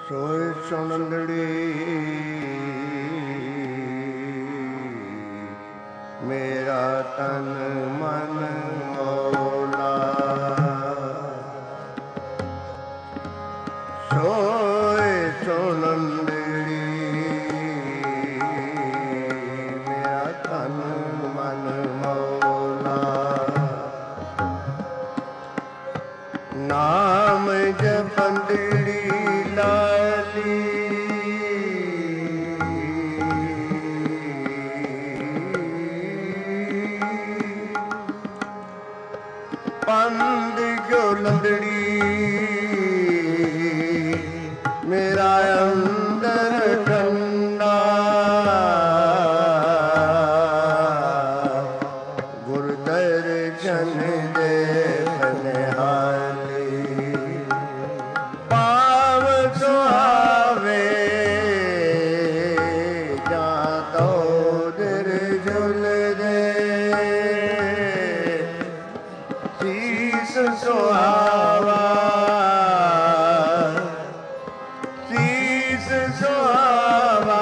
सोए सुनंदड़ी मेरा तन मन मौला। सोए सुनंदड़ी मेरा तन मन मौला। नाम जपंदड़ी लाली पंद जो लंदड़ी मेरा अंदर ठंडा। गुरदर्शन दे बनिहाली पाव सुहावे जा तो दिल झुल दे। शीस सुहावा शीस सुहावा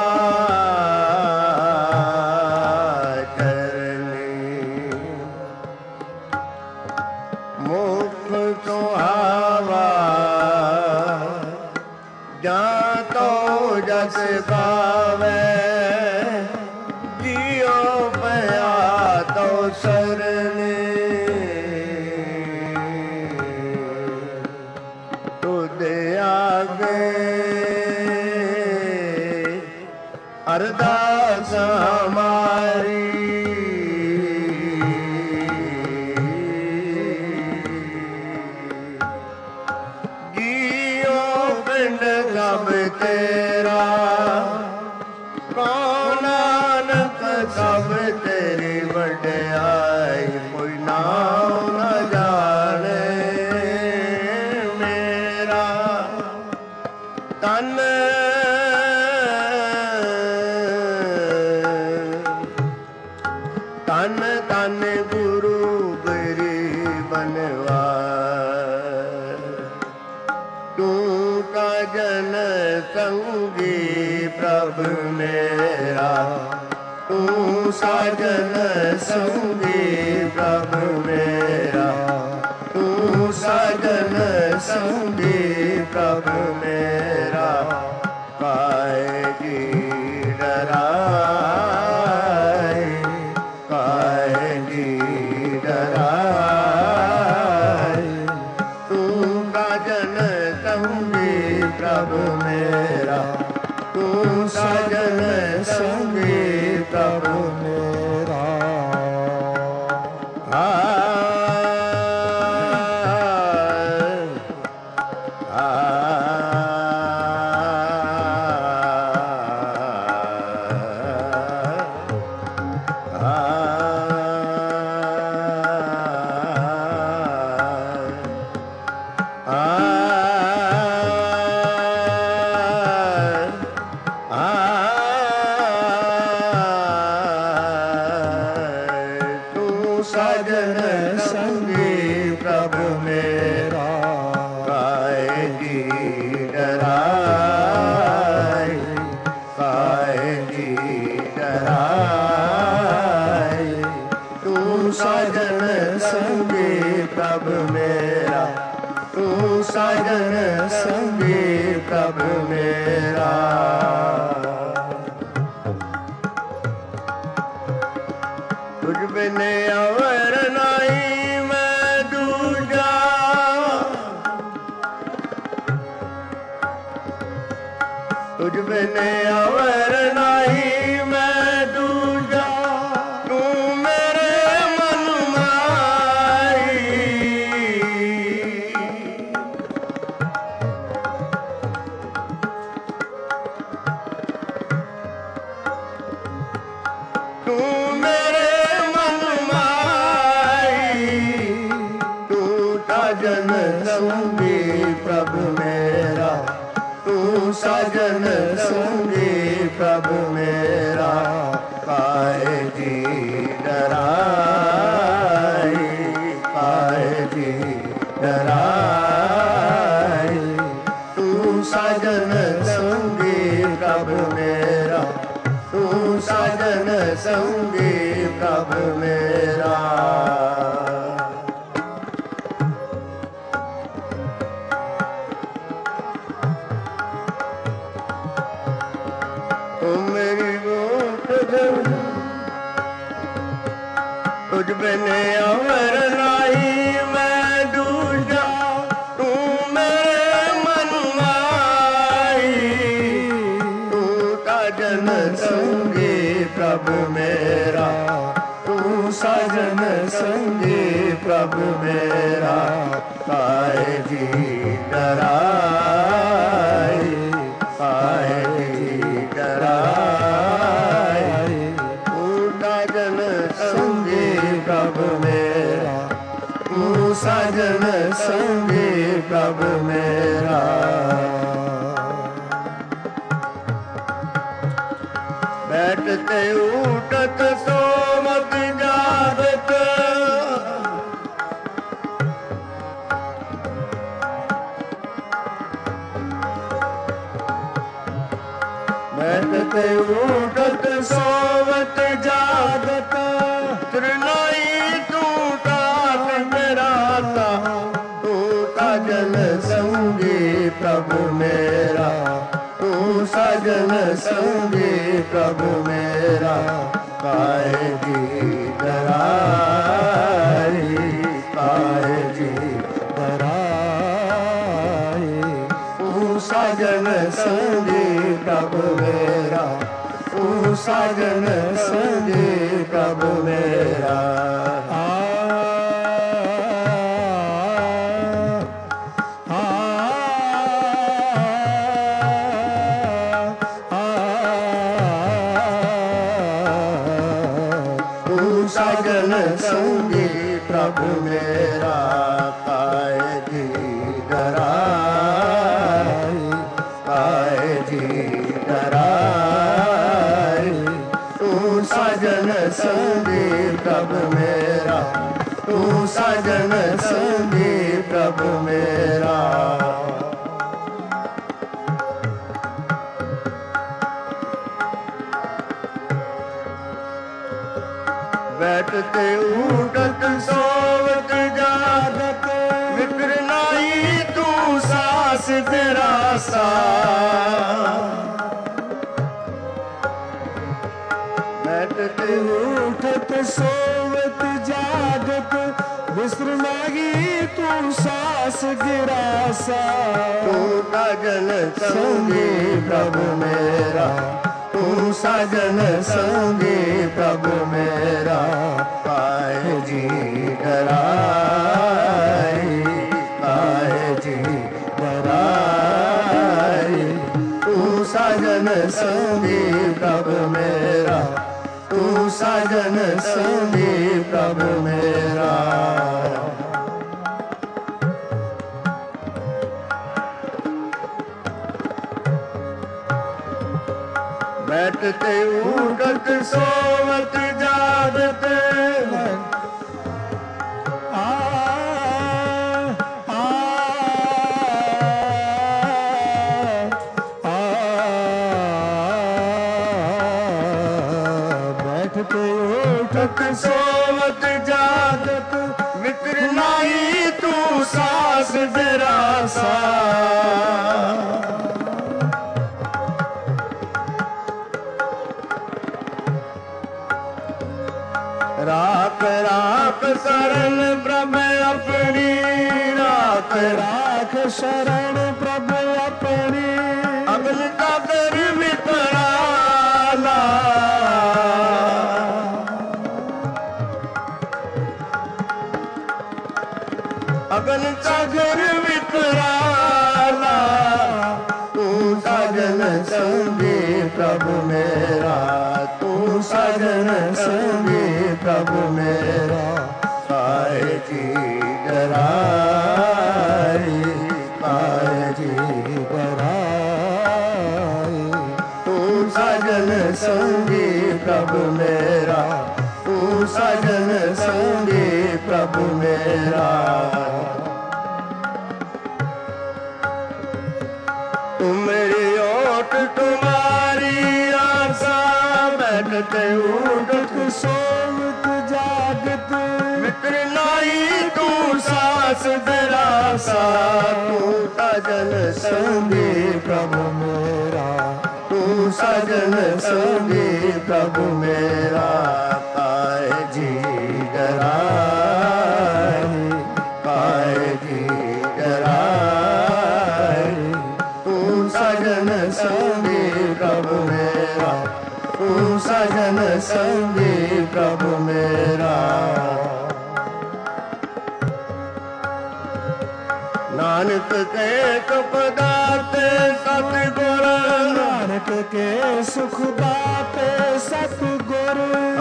मुख सुहावा जा तो जस पावे। जियो पया तो सरने तुद आगे अरदास हमारी। सब तेरा कौन नानक सब तेरी वड्याई। कोई नाम न जाने मेरा तन तन तन गुरु गरीबनवा। तू साजन संगी प्रभु मेरा। तू साजन संगी प्रभु मेरा। तू साजन संगी प्रभु मेरा। कायगी डराए कायगी डराए। तू साजन संगी प्रभु मेरा। तू साजन संगी प्रभु मेरा। साजन संगी प्रभु मेरा। कायगी डराए कायगी डराए। तू साजन संगी प्रभु मेरा। तू साजन संगी प्रभु मेरा। तुझ बिन अवर नहीं मैं दूजा। तुझ बिन अवर नहीं मैं दूजा। तू मेरे मन माई। तू मेरे साजन संगी प्रभु मेरा। तू साजन संगी प्रभु मेरा। कायगी डराए कायगी डराए। तू साजन संगी प्रभु मेरा, तू साजन संगी प्रभु मेरा। तू मेरी गोद तुझ बिन अवर नाई, मैं दूजा तू मेरे मन आई। तू साजन संगी प्रभु मेरा, तू साजन संगी प्रभु मेरा। काहे जी डराए, काहे जी डराए, तू साजन संगी प्रभु मेरा, तू साजन संगी प्रभु मेरा। बैठते उठत सोवत जागत, बैठते उठत सोवत जागत, त्रिनाई तू ताक मेराता। तू साजन संगी प्रभु मेरा, तू साजन संगी प्रभु मेरा। काहे जी डराए, काहे जी डराए, तू साजन संगी प्रभु मेरा, तू साजन संगी प्रभु मेरा। साजन संगी प्रभु मेरा। काहे जी डराए, काहे जी डराए, तू साजन संगी प्रभु मेरा, तू साजन संगी प्रभु मेरा। बैठते उठत सोवत जागत, विक्र नाई तू सास तेरा सा। बैठते उठत सोवत जागत, विस्र नाई तू सास गिरासा। तू साजन संगी प्रभु मेरा, तू साजन संगी प्रभु मेरा। काहे जी डराए, काहे जी डराए, तू साजन संगी प्रभु मेरा, तू साजन संगी प्रभु मेरा। बैठते उठत सोवत जागत, बैठते उठत सोवत जागत, विक्र नाई तू सास बिरासा। राख राख शरण प्रभु अपनी, राख राख शरण प्रभु अपनी। अगन काकर विपराला, अगन काकर विपराला। तू साजन संगी प्रभु मेरा, तू साजन संगी प्रभु मेरा। काहे जी डराए, काहे जी डराए, तू साजन संगी प्रभु मेरा, तू साजन संगी प्रभु मेरा। तुम्हारी ओट तुम्हारी आशा, बैठते उठत सोवत जागत, मित्र नाई तू सास दिलासा, तू सजन संगी प्रभु मेरा, तू सजन संगी प्रभु मेरा, पाए जी डराए, पाए जी डराए, तू सजन संगी प्रभु मेरा, तू सजन संगी प्रभु मेरा। नानक के सुख दाते सतगुर, नानक के सुख दाते सतगुर,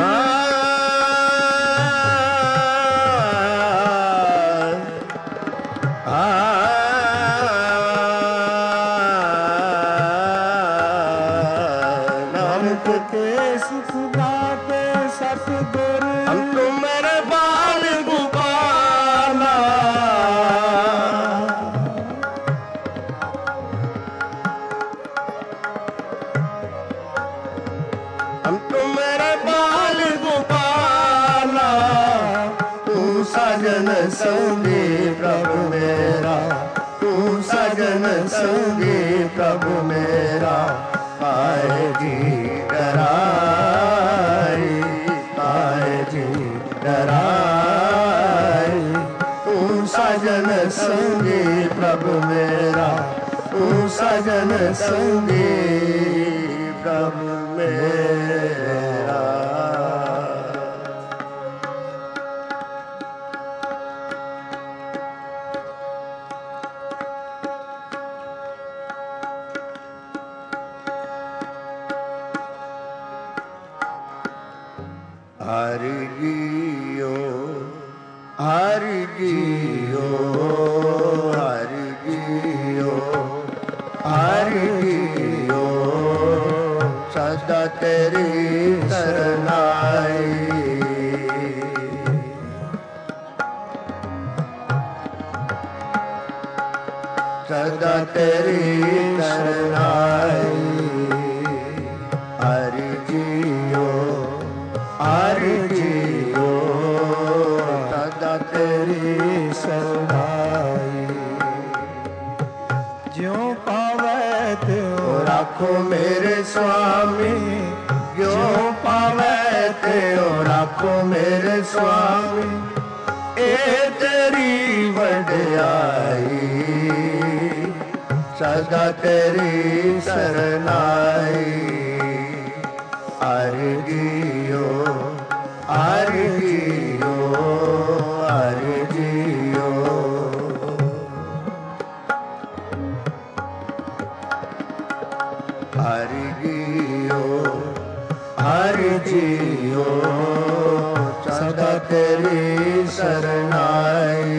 नानक के सुख दाते सतगुर, हम तो मेरे बाल गोपाला, हम तो मेरे बाल गोपाला, तू सजन संगी प्रभु मेरा, तू सजन संगी प्रभु मेरा, पाए जी डराए, पाए जी डराए, तू सजन संगी प्रभु मेरा, तू सजन संगी प्रभु मेरा। हरि जियो, हरि जियो, हरि जियो, हरि जियो, सदा तेरी शरणाई, सदा तेरी शरणाई, हरि जियो, हरि जियो, सदा तेरी शरणाई, ज्यों पावे त्यों राखो मेरे स्वामी, ज्यों पावे त्यों राखो मेरे स्वामी, ए तेरी वड्याई, सदा तेरी शरणाई, हरि जियो, हरि जियो, हरि जियो, हरि जियो, हरि जियो, सदा तेरी शरणाई,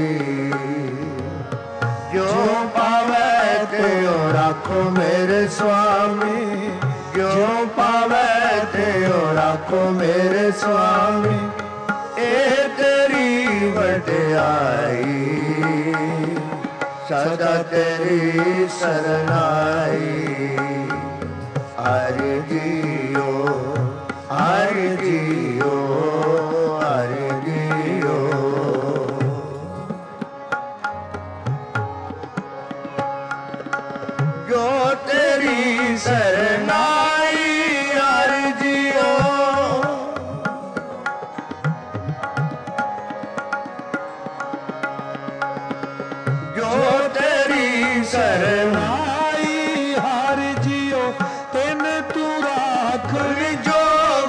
जो पावे त्यों राखो मेरे स्वामी, जो पावे त्यों राखो मेरे स्वामी, ए तेरी वड्याई, सदा तेरी शरणाई, हरि जियो, हरि जियो, हरि जियो, जो तेरी शरणाई, हरि जियो, जो तेरी शरणाई, हरि जियो, तिन तू राख जोग,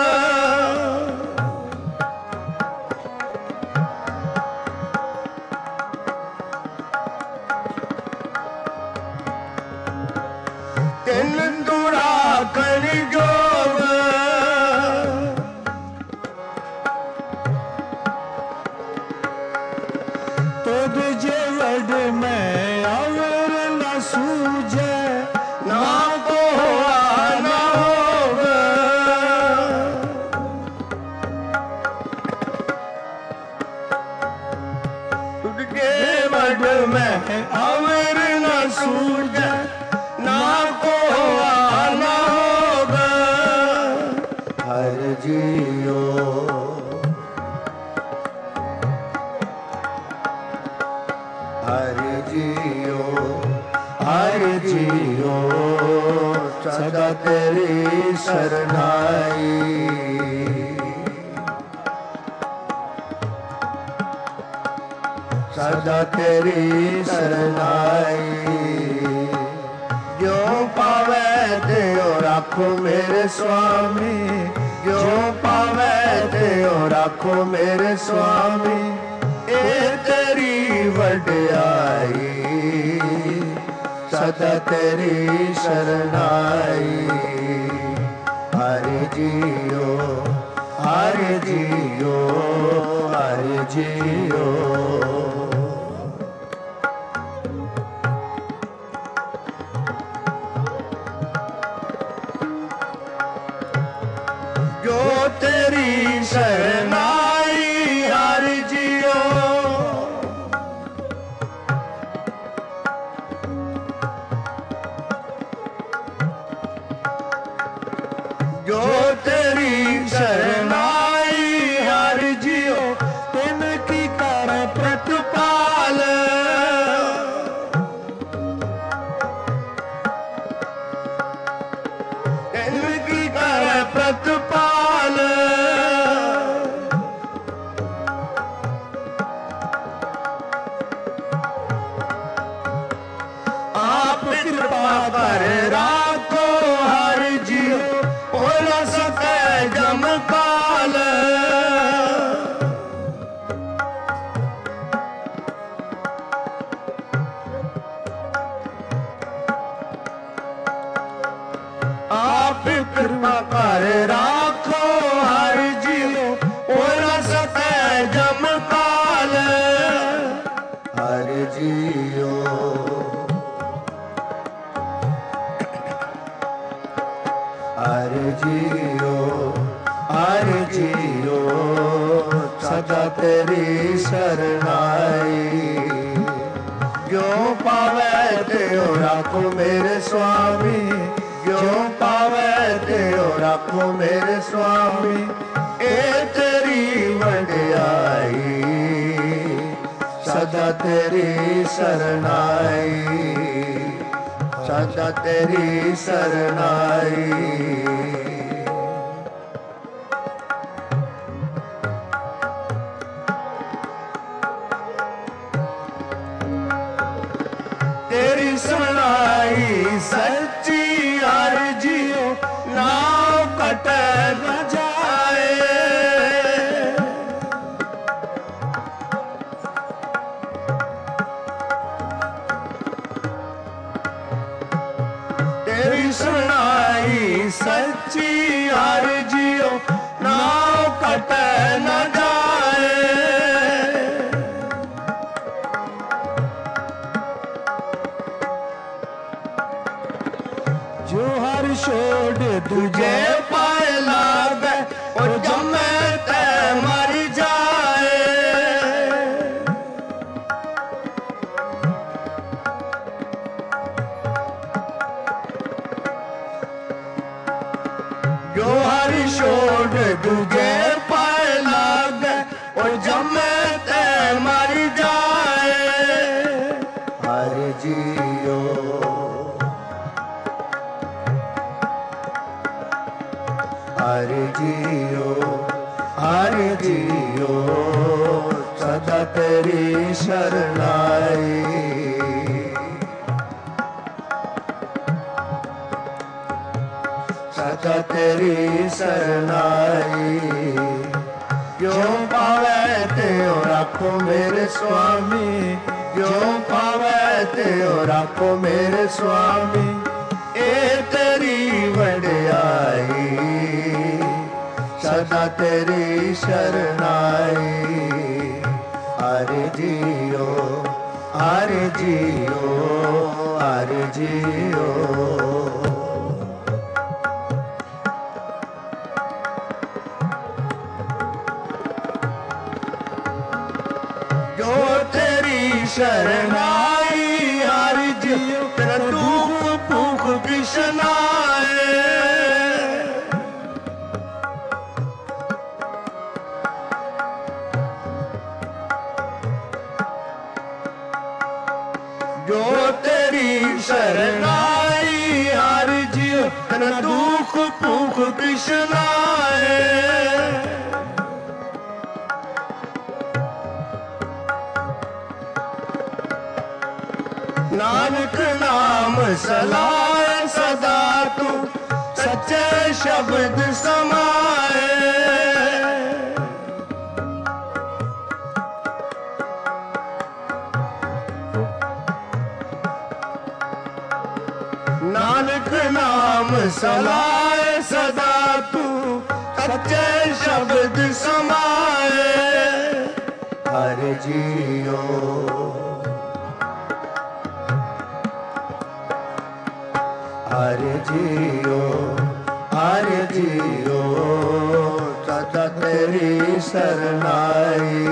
तिन तू राख जोग, तुझे वड में अवर न सूझे, ना को न होगा, तुझे वड में अवर न सूझे, हरि जियो सदा तेरी शरणाई। सदा तेरी शरणाई। जो पावे त्यो राखो मेरे स्वामी, जो पावे त्यो राखो मेरे स्वामी, ए तेरी वड्याई सदा तेरी शरणाई। हरि जियो हरि जियो हरि जियो। जो तेरी शरणाई हरि जियो, जो तेरी शरणाई हरि जियो, तिनकी कर प्रतिपाल। तिनकी कर प्रतिपाल। आप कृपा कर राखो हरि जियो, हो न सके जम काल। आप कृपा कर राखो हरि जियो, हो न सके जम काल। हरि जियो हरि जियो हरि जियो सदा तेरी शरणाई। जो पावे त्यो राखो मेरे स्वामी, जो पावे त्यो राखो मेरे स्वामी, ए तेरी वड्याई सदा तेरी शरणाई। सदा तेरी शरणाई। तेरी शरणाई सच्ची हरि जियो, नाव कट न जाए। तेरी शरणाई सच्ची हरि जियो, नाव कट न जाए। जो हर छोड़ तुझे पाए लागे, और जमे ते मर जाए। जो हर छोड़ तुझे पाए लागे, और जमे ते मर जाए। हरि जियो हरि जियो हरि जियो सदा तेरी शरणाई। सदा तेरी शरणाई। जो पावे त्यो राखो मेरे स्वामी, जो पावे त्यो राखो मेरे स्वामी, ए तेरी वड्याई सदा तेरी शरणाई। हरि जियो हरि जियो हरि जियो। जो तेरी शरणाई हरि जियो, तेरा दुख भूख कृष्णाए। जो तेरी सरनाई हर जियो न दुख भूख कृष्णा है। नानक नाम सलाए सदा तू सच्चे शब्द समाए। नानक नाम सलाए सदा तू सच्चे शब्द समाए। हर जियो हर जियो हर जियो सदा तेरी शरणाई।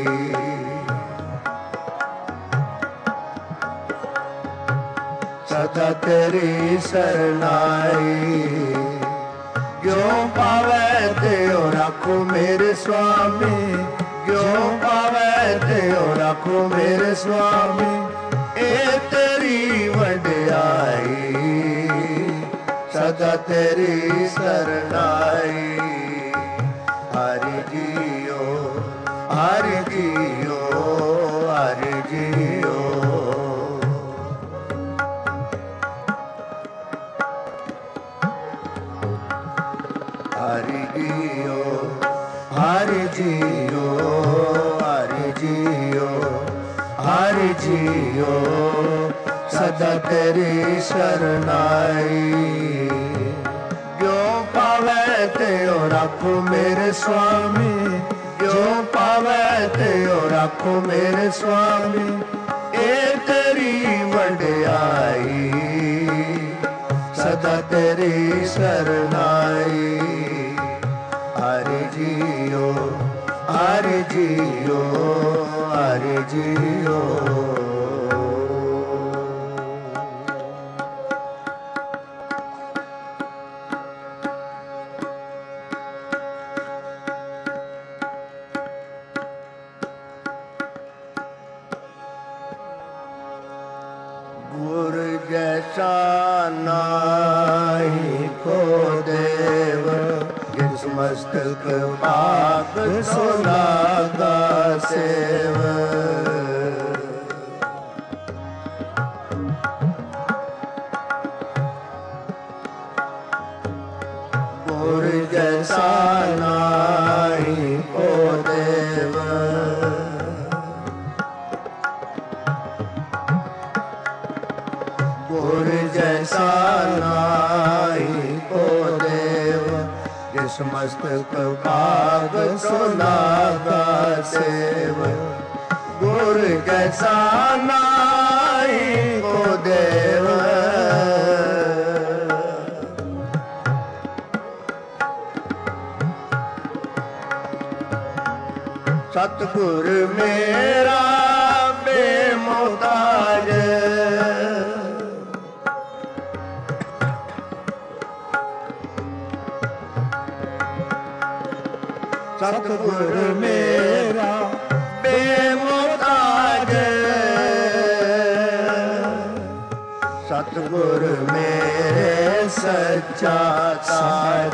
सदा तेरी शरणाई। क्यों पावे त्यो रखो मेरे स्वामी। क्यों पावे त्यो रखो मेरे स्वामी। ए तेरी वड्याई सदा तेरी शरणाई। हर जियो हर जियो हर जियो। हर जियो हर जियो हर जियो हर जियो सदा तेरी शरणाई। जो पावे त्यो रखो मेरे स्वामी। जो पावे त्यो रखो मेरे स्वामी। ए तेरी वड्याई सदा तेरी शरणाई। हर जियो हर जियो हर जियो। गुरु जैसा नाहि को देव। जिस मस्तक पाप सुनागा सेव। गुरु जैसा नाहि को देव। गुरु जैसा नाहि को देव। जिस मस्तक पाग सुनागा सेव। गुरु जैसा नाहि को देव। सतगुर मेरा बेमुहताज। सतगुर मेरा बेमुहताज। सतगुर मेरे सच्चा साज।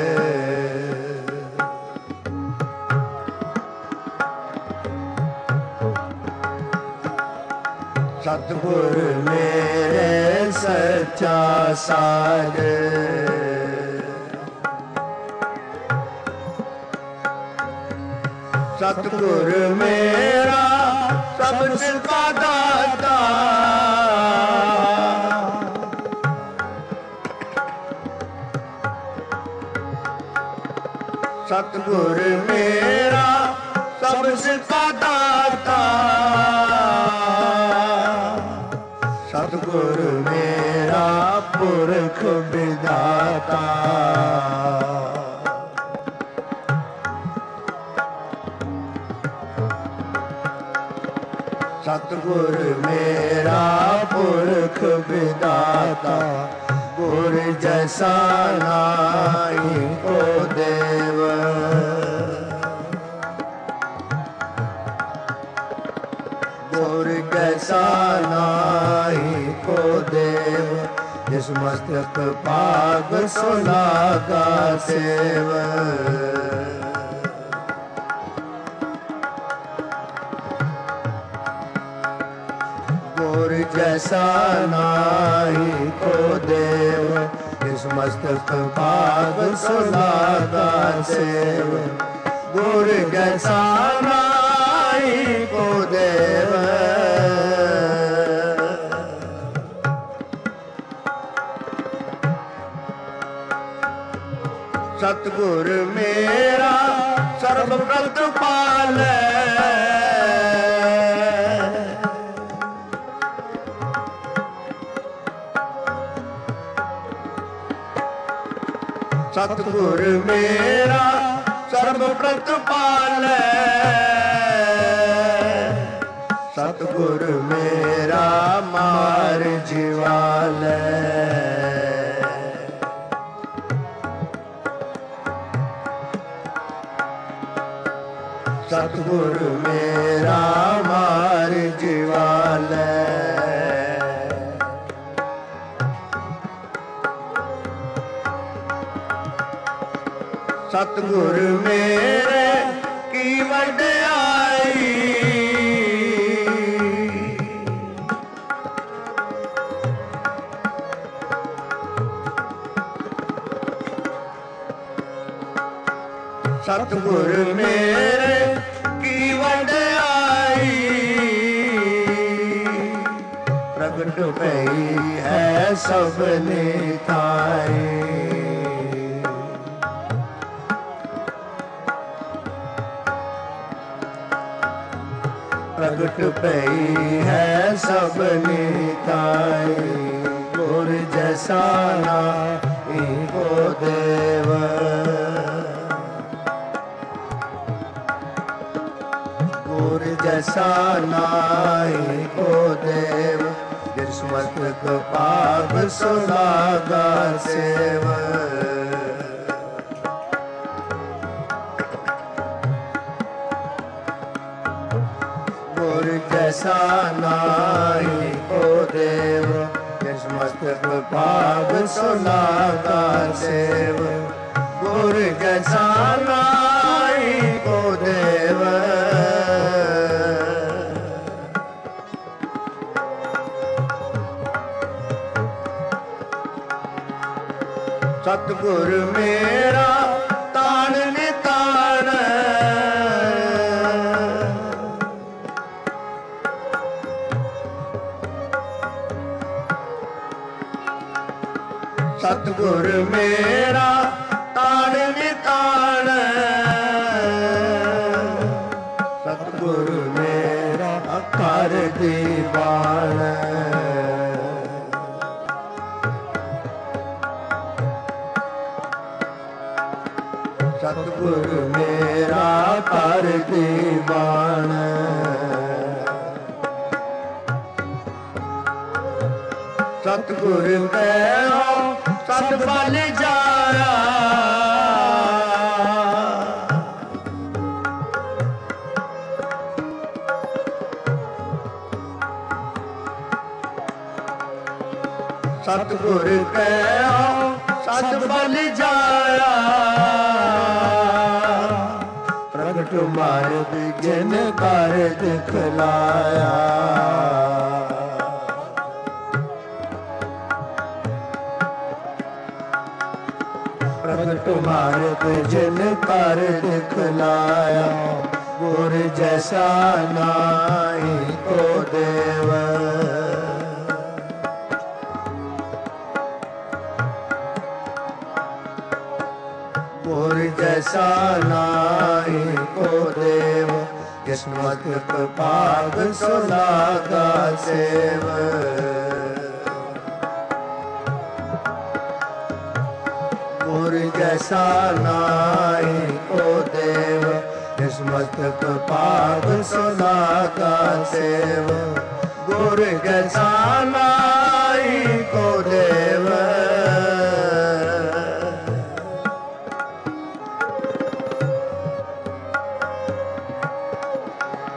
सतगुर मेरे सच्चा साज। सतगुर मेरा सबका दाता। सतगुर मेरा सबका दाता। सतगुर मेरा पुरख विधाता। सतगुर मेरा पुरख विधाता। गुर जैसा नाहि को देव। गुर जैसा नाहि को देव। देव, जिस मस्तक पाग सो लागा सेव। गुर जैसा नाई को देव, जिस मस्तक पाग सो लागा सेव। गुर जैसा नाई को देव, सतगुर मेरा सर्व प्रतिपाल। सतगुर मेरा सर्व प्रतिपाल। सतगुर मेरा मार जीवाल। सतगुर मेरा मार जीवाल। सतगुर मेरे की वड्याई। सतगुर मेरे की वड्याई। प्रगट भई है सबने थाई। प्रगट भई है सबने ताई। गुर जैसा नाई को देव, गुर जैसा नाई को देव, जिस मस्तक पाग सो लागा सेव। गुर जैसा नाई को देव, जिस मस्तक पाग सो लागा सेव। गुर जैसा नाई को देव, सतगुर मेरा तान नितान। सतगुर मेरा तान नितान। सतगुर मेरा कर दीवान। सतगुर मेरा कर दीवान। सतगुर कहो सत बल जाया। सतगुर कहो सत बल जाया। प्रगट मार्ग जिन कर दिखलाया। प्रगट मार्ग जिन कर दिखलाया। गुर जैसा नाई को देव, गुर जैसा नाई को देव, जिस मस्तक पाग सो लागा सेव। गुर जैसा नाई को देव, जिस मस्तक पाग सो लागा सेव। गुर जैसा नाई को देव,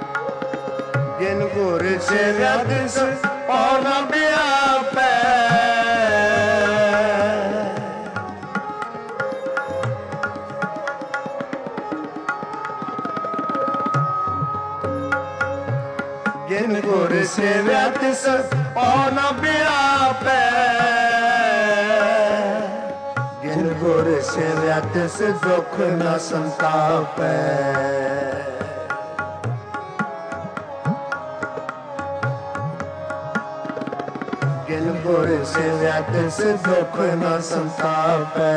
जिन गुर से रद पौन व्यापै। सेव्या तिस पौन व्यापै जिन गुर सेव्या तिस दुख न संतापै जिन गुर सेव्या तिस दुख न संतापै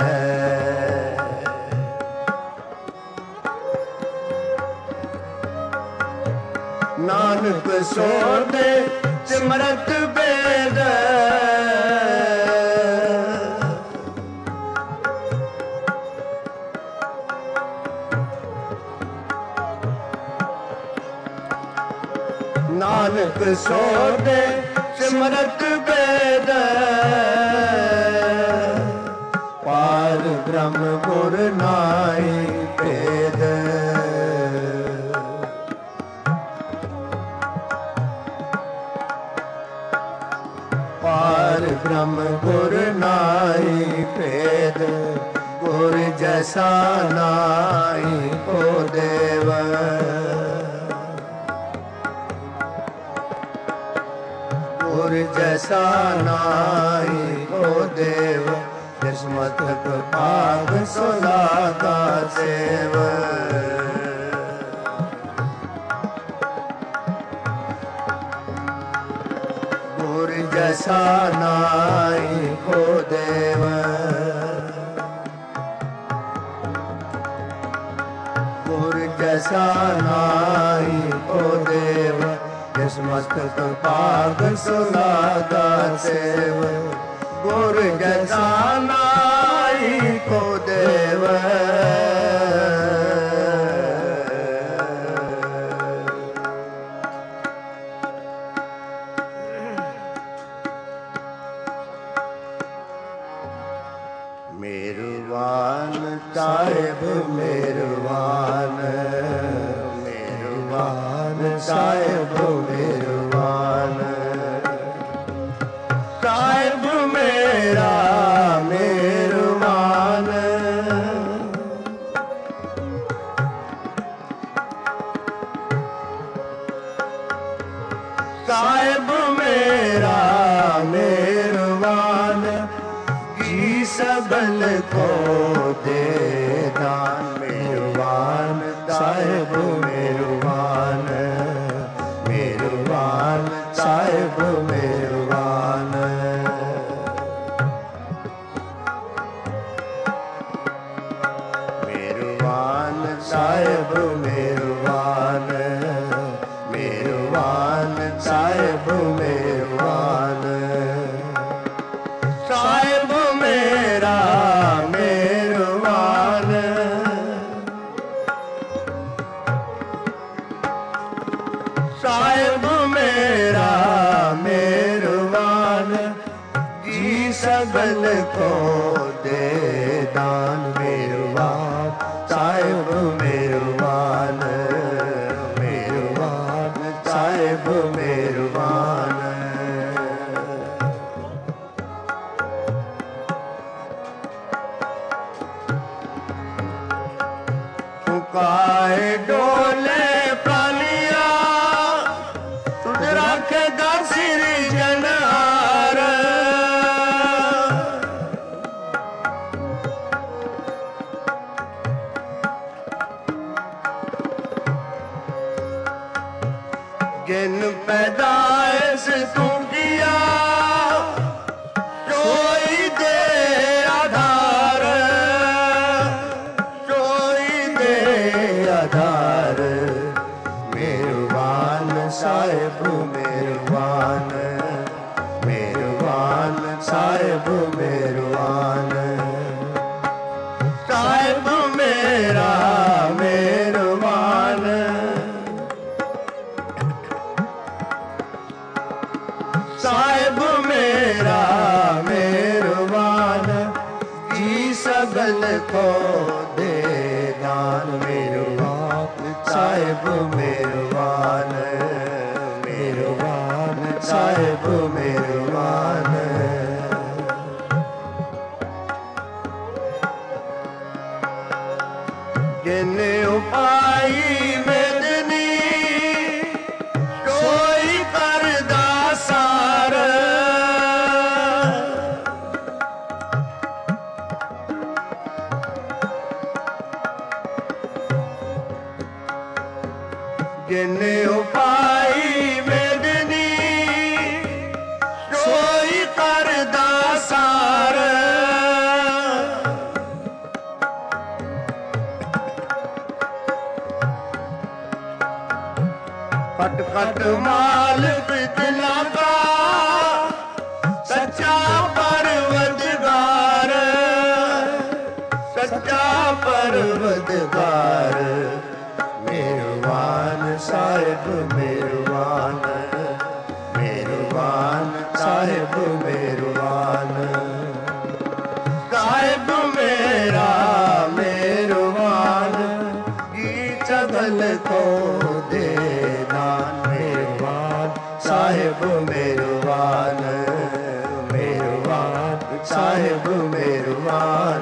नानक सो दे सिमरत बेद नानक सो दे सिमरत बेद पार ब्रह्म गुर नाई भेद पार ब्रह्म गुर नाई भेद गुर जैसा नाई को देव गुर जैसा नाई को देव जिस मस्तक पाग सदा का सेव गुर जैसा नाई को देव गुर जैसा नाई को देव जिस मस्तक पाग सुनादा सेव गुर जैसा नाई को देव मेहरबान साहिब मेहरबान मेहरबान साहिब मेहरबान साहिब मेरा मेहरबान साहिब मेरा मेहरबान जी सबल को दे दान मेहरबान साहिब मेहरबान मेहरबान साहिब मेहरबान मेहरबान साहिब मेहरबान मेहरबान साहिब मेहरबान साहिब मेरा मेहरबान साहिब मेरा मेहरबान जी सबल को दे दान मेहरबान साहिब मेहरबान मेहरबान साहिब मेहरबान काए डोले प्राणिया तुझ रखेगा सिर जनहार जिन पैदाइश तू किया कोई दे आधार आधार मेहरबान साहिब मेहरबान मेहरबान साहिब मेहरबान साहिब मेरा मेहरबान साहिब मेरा मेहरबान जी सबल को दे दान मेहरबान साहिब मेहरबान मेहरबान साहिब मेहरबान जिन उपाई वेदनी कोई का अटकट मालिक दिला का सच्चा परवरदिगार, सच्चा परवरदिगार, मेहरबान साहिब मेहरबान, मेहरबान साहिब मेहरबान, साहिब मेरा मेहरबान, की चगल को देना मेहरबान साहिब मेहरबान, मेहरबान साहिब मेहरबान।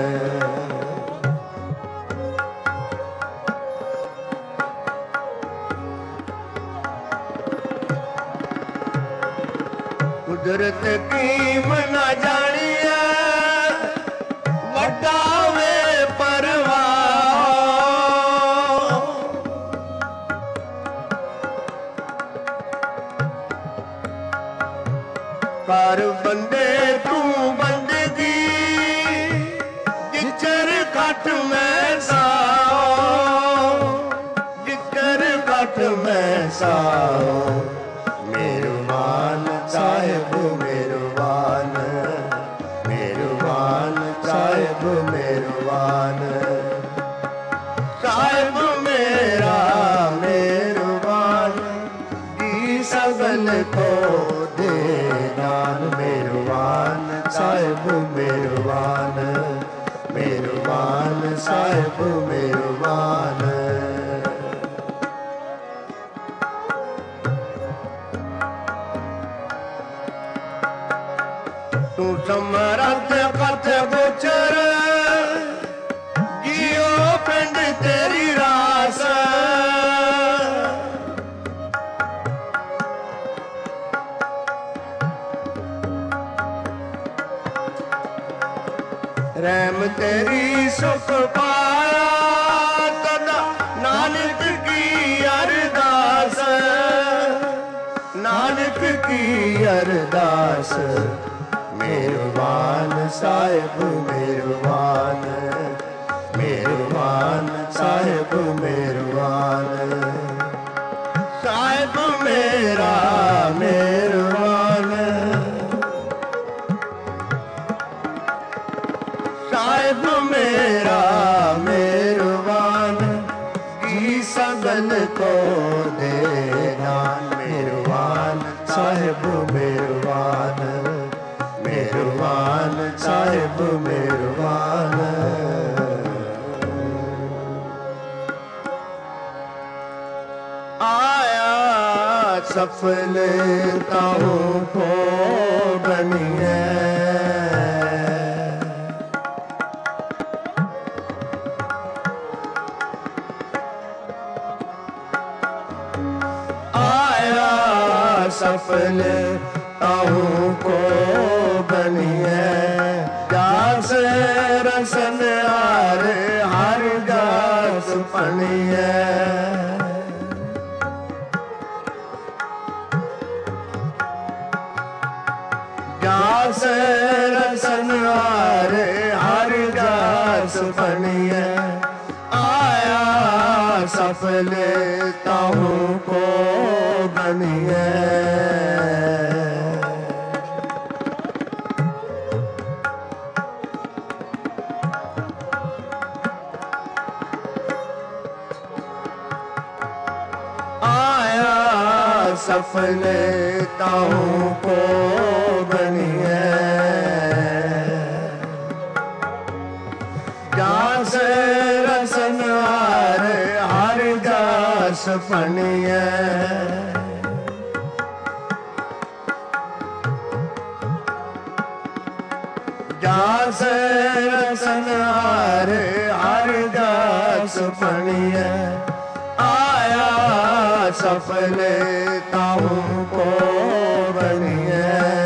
कुदरत की मना जानिए वड्डावे परवाह, कर बंदे तू बंदगी जिचर कट में साओ, जिचर कट में साओ, मेहरबान साहिब मेहरबान, मेहरबान साहिब मेहरबान, साहिब मेरा मेहरबान, की सगल को देना मेहरबान साहिब मेहरबान, मेहरबान साहिब मेहरबान। तू समरथ कथ गोचर जियो पिंड तेरी रास, रहम तेरी सुख पाया तदा नानक की अरदास, नानक की अरदास, मेहरबान साहिब मेहरबान, मेहरबान साहिब मेहरबान, साहिब मेरा मेहरबान, साहिब मेरा मेहरबान, की सगल को देना मेहरबान साहिब मेहरबान, मेहरबान साहिब मेहरबान। आया सफलताओं को बनिए, आया सफलताओं को बनिए, जास रसन हार हर जास पनिए, जास रसन हार हर जास पनिए, आया सफलताओं को बनिए, आया सफलताओं को बनिए, जास रसन हार हर जास पनिए, जास रसन हार हर जास पनिए, आया सफलताओं को बनिए,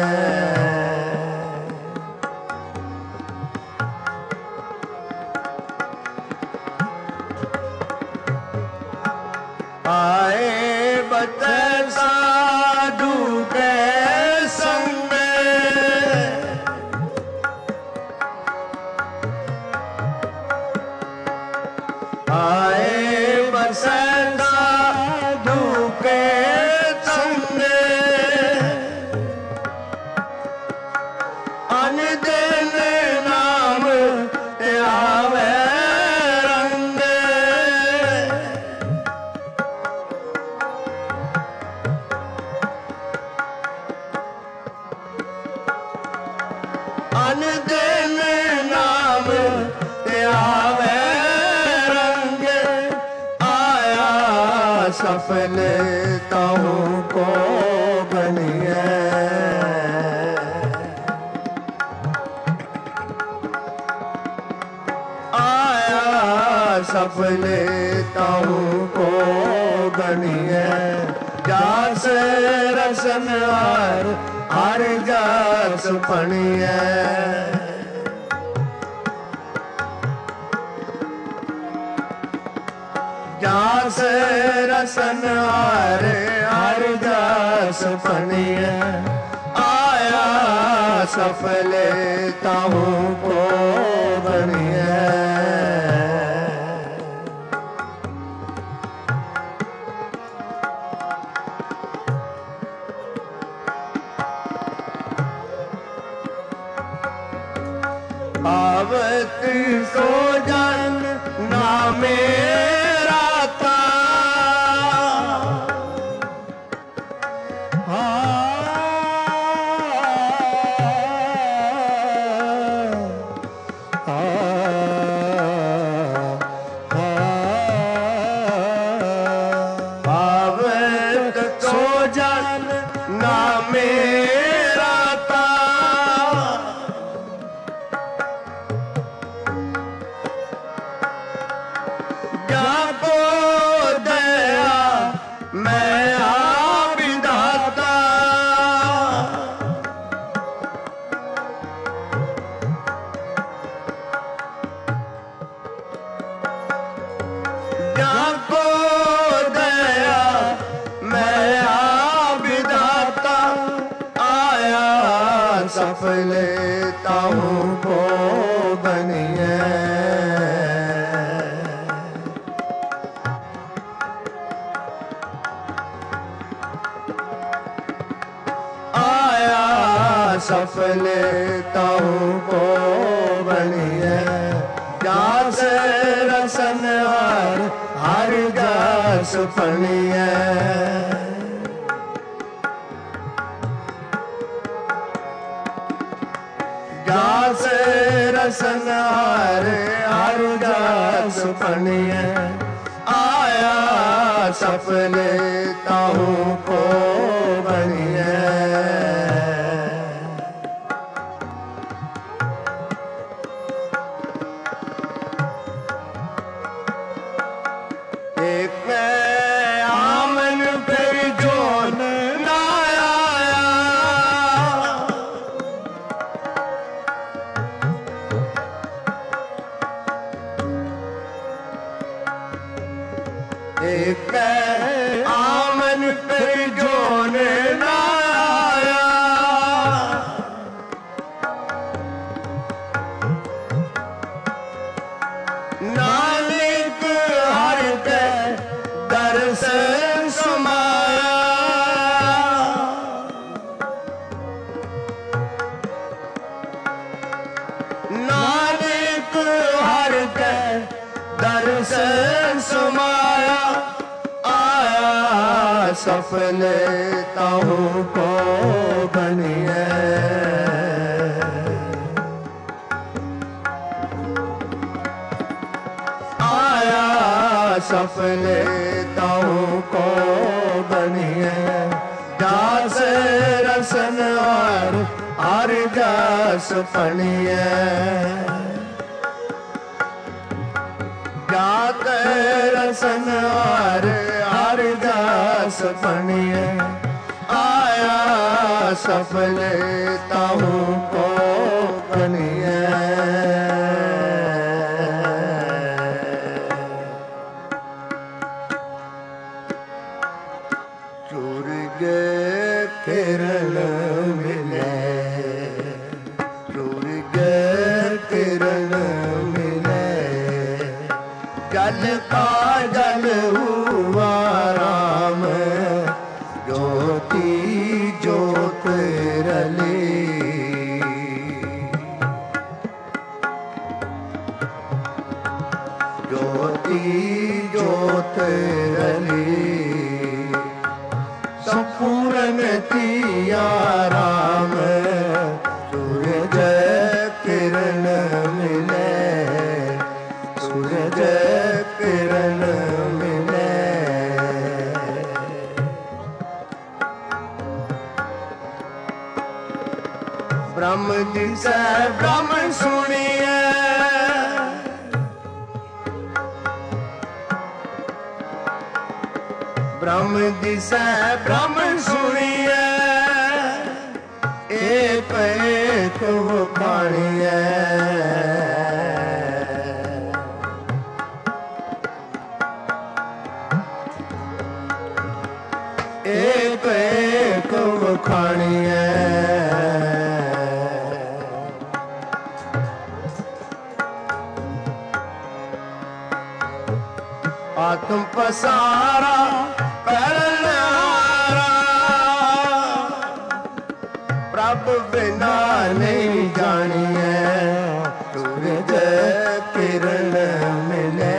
आए बत साधु के संग आए बस साधु के अन दिन नाम ते आवे रंग अन दिन नाम ते आवे रंग आया सफलताओं को बनिए सफलताओं को बनिए जास रसन हर जास फणिए जास रसन हर जास फणिए आया सफलताओं को बनिए आवत को जन ना मेरा था आवत को जन ना मेरा था जाको दया मैं आप दाता जाको दया मैं आप दाता आया सफलताओं को बनिए सफलताओं को बनिए जास रसन हर जास फणिए जास रसन हर जास फणिए आया सफलताओं को बनिए आमन फिर जोन ना आया एक आमन फिर जोन ना आया नानक हर के दर्श समाया नानक हर के दर्श समाया आया सफलताओं को बनिए आया सफलताओं को बनिए जास रसन हर जास फणिए जात रसन हर जास फणिए आया सफलताओं को बनिए किरण मिले सूर्य किरण मिले जल का जल हुआ राम ज्योति ज्योत रली ज्योति ज्योत रली संपूर्ण तिया राम सूरज किरण मिले सूरज किरण मिले ब्रह्म दिसै ब्रह्म सुनिए ब्रह्म दिसै ब्रह्म सुनिए एक एक वखाणिए एक एक वखाणिए आत्म पसारा करनारा प्रभ बिना नहीं जानिए सूरज किरण मिले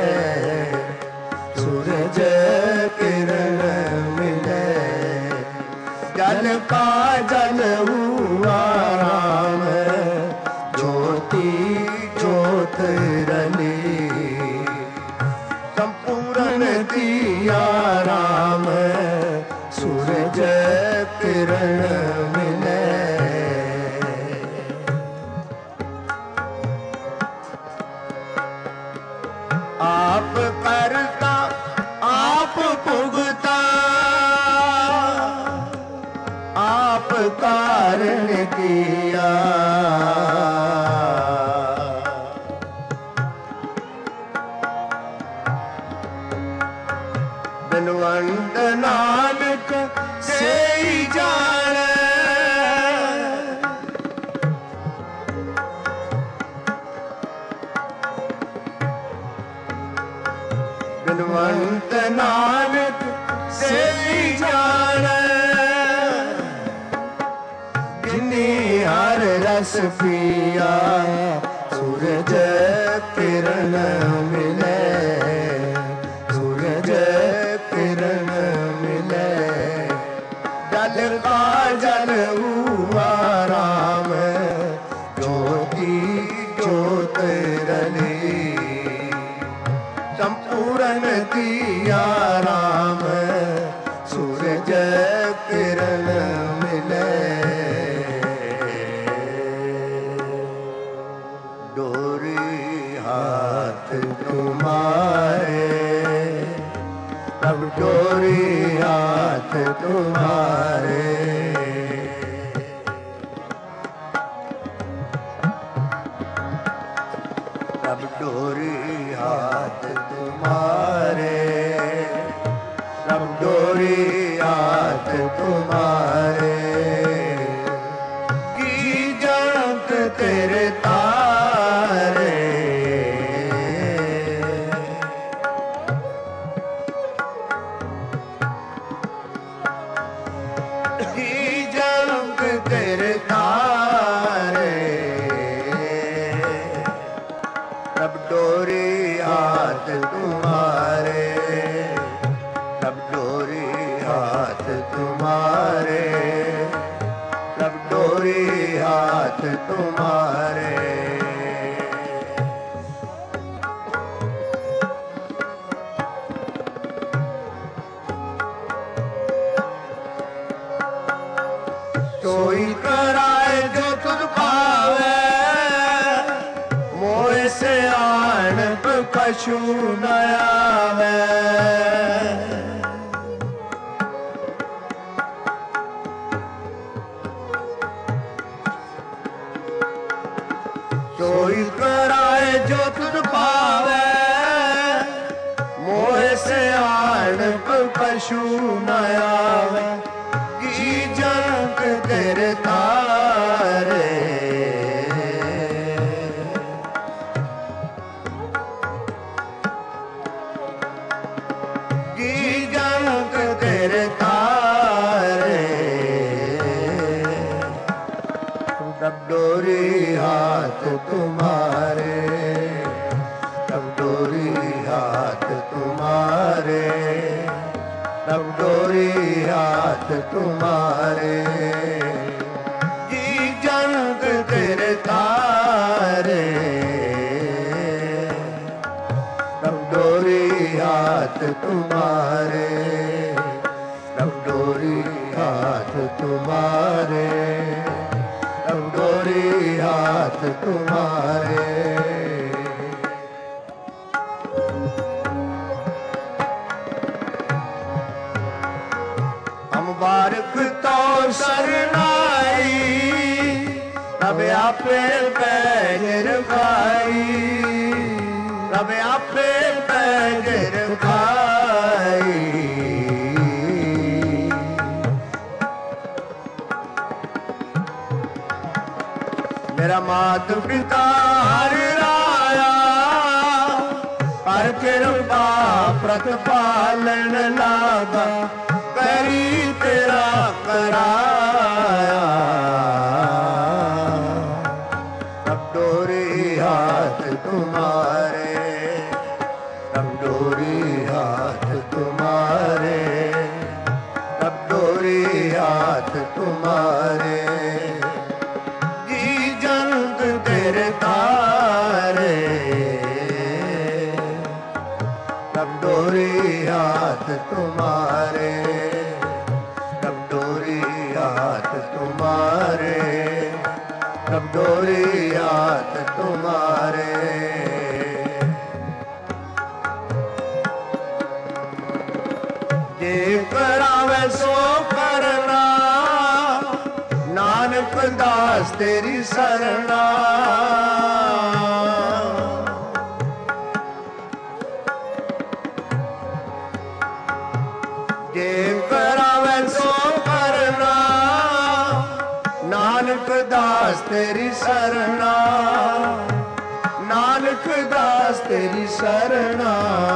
सूरज किरण मिले जल का जल हुआ राम ज्योति ज्योत रली दिया राम सूरज किरण मिले आप करता आप भुगता आप कारण किया बिनवंत नानक से जाने बिनवंत नानक से जाने जिन्नी हर रस पिया सूरज किरण मिले सूरज किरण मिले जल का जल हुआ राम ज्योति ज्योत रली संपूर्ण दिया राम सूरज किरण मिले डोरी हाथ तुम्हारे अब डोरी हाथ तुम्हारे अब डोरी हाथ तुम्हारे अब डोरी हाथ तुम्हारे की जंत तेरे तारे तेरे तारे रब डोरी हाथ तुम्हारे रब डोरी हाथ तुम्हारे रब डोरी हाथ तुम्हारे सोई कराए जो तुझ पावे मोह से आन कछु न आवे सोई कराए जो तुझ पावे मोह से आन कछु न आवे जंक तेरे तारे जंक तेरे तारे तब डोरी हाथ तुम्हारे तब डोरी हाथ तब डोरी हाथ तुम्हारे, जी जंग तेरे तारे, तब डोरी हाथ तुम्हारे, तब डोरी हाथ तुम्हारे, तब डोरी हाथ तुम्हारे। हम बारक तो शरणाई, तब आपे पैर खाई, तब आपे पैर खाई। मेरा मात पिता हर राया, हर कृपा प्रतिपालन लागा, करी तेरा कराया। तब डोरी हाथ तुम्हारे, तब डोरी हाथ तुम्हारे, तब डोरी हाथ तुम्हारे, जी जंग तेरे तारे, तब डोरी हाथ तुम्हारे, तब डोरी हाथ तुम्हारे, तब डोरी हाथ तुम्हारे। जे करावे सो करना, नानक दास तेरी सरना। जे करावे सो करना, नानक दास तेरी सरना, नानक दास तेरी सरना।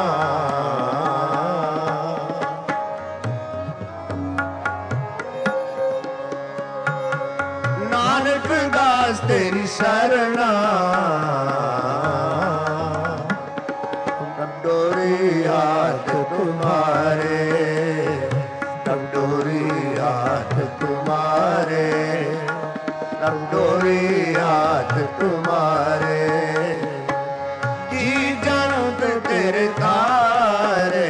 नानक दास तेरी सरना। तब डोरी हाथ तुम्हारे, तब डोरी हाथ तुम्हारे, तब डोरी हाथ तुम्हारे, जी जंग तेरे तारे,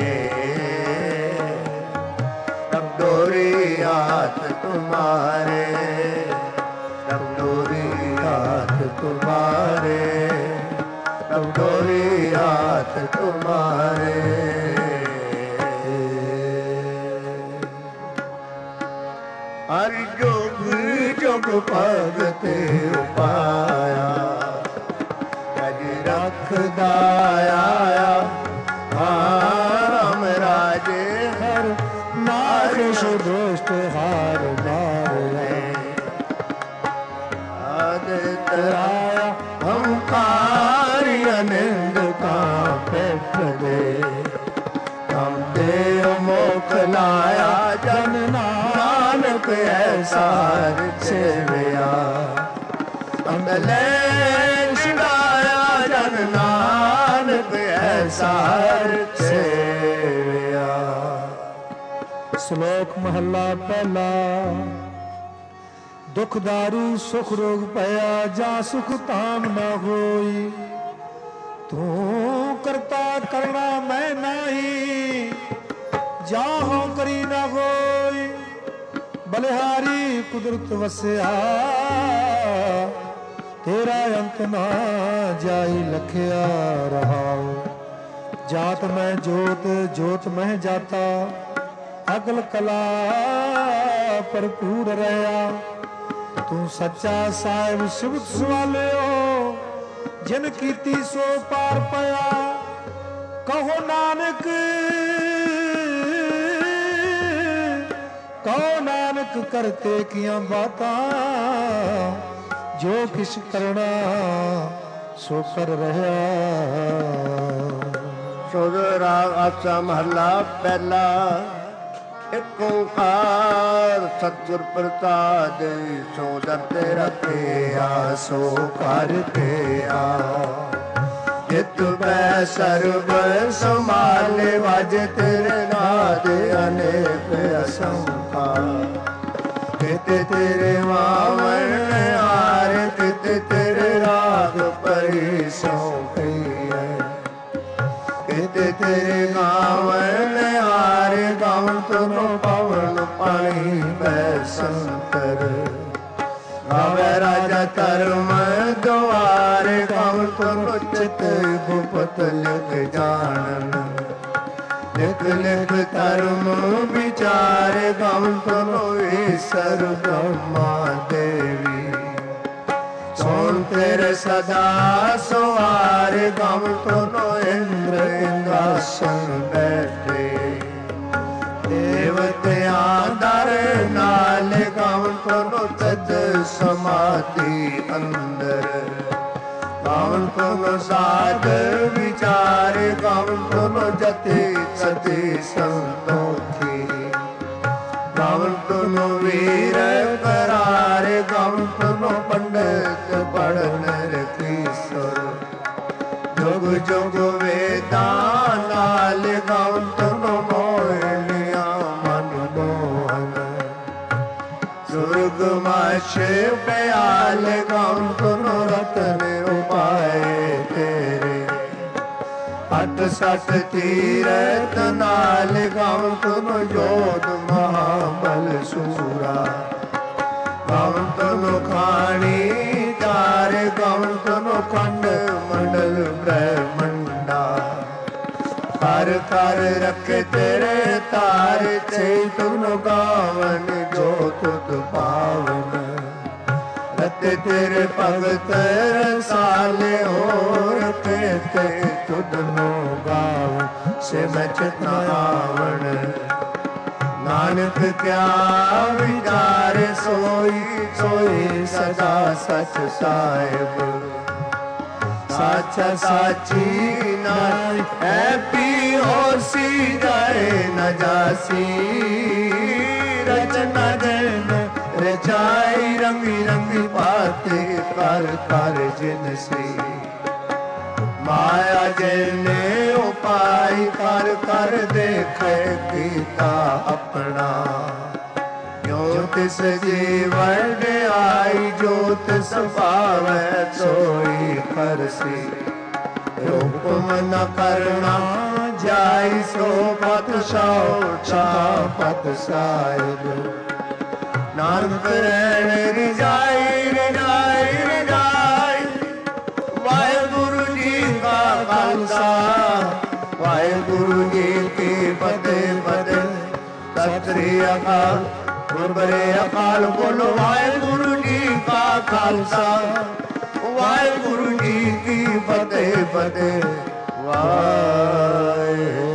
तब डोरी हाथ तुम्हारे, तब डोरी हाथ तुम्हारे, तब डोरी हाथ तुम्हारे। हर जुग जुग भगते उपाया, गज रखदा आया, राम राजे हर नार दुष्ट हार मारे। आदित आया हम कार्य आनंद का पेट दे, हम देव मोख लाया जन नानक ऐसा सेवया। अंगले छुड़ाया जन नानक ऐसा सेवया। श्लोक महला पहला। दुखदारू सुख रोग पया, जा सुख ताम न होई, तू करता करना मैं नाही, जा हो करी न होई। बलिहारी कुदरत वसिया, तेरा अंत ना जाई लखिया रहाओ। जात मैं जोत जोत मैं जाता, अगल कला भरपूर रहा। तू सच्चा साहिब सुबत सवालियो, जिन कीती सो पार पाया। कहो नानक कहो नानक करते किया बातां, जो किश करना सो कर रहा। सुर राग आसा महला पहला। एक ओंकार सतगुर प्रसाद, सो दर तेरा ते आ सो कर ते आ। चित पै सर्व संभाले वाज तेरे नाद अनेक असंखा कित तेरे वावन हार कित तेरे राग परी सौंपी है कित तेरे गावन हार गावन तुनो पवन पानी बैसंतर गावे राजा धर्म द्वार गावन तुनो चित भूपत लिख जानन लिख लिख धर्म विचार गावन तुनो ईश्वर ब्रह्मा देवी सोन तेरे सदा सवार गावन तुनो इंद्र इंद्रासन बैठे देवते आदर नाल गावन तुनो तद समाधि अंदर गावन तुनो साध विचार गावन तुनो जति सती संतोखी गावन तुनो वीर करार गावन तुनो पंडित पढ़न रखीश्वर जुग जुग वेदान नाल गावन तुनो मोहनिया मन मोहन सुर्ग माश प्याल गावन तुनो रतन उपाय तेरे अट सठ तीरथ नाल गावन तुनो जोध महाबल सूरा गावन तुनो खानी चार गावन तुनो खंड मंडल ब्रह्मंडा कर कर रखे तेरे तार से तुनो गावन जो तुद पावन रते तेरे भगत साले और कहते तुदनो गावन से मैं चितनावन नानक क्या विचार सोई सोई सदा सच साहिब साचा साची नाय है पी होसी जाए न जासी रचना जन रचाई रंगी रंगी बाते कर कर जिन से माया जिने उपाय कर कर देखे गीता अपना जो तिस जीवन आई जो तिस पावै सोई करसी हुक्म न करना जाई सो पत पत साहिब नानक रहन रिजाई रिजाई रिजाई वाहेगुरु जी का खालसा वाहेगुरु जी की फतेह फतेह सत श्री अकाल गुरबरे अकाल बोलो वाहेगुरु जी का खालसा वाहेगुरु जी की फतेह फतेह वाहे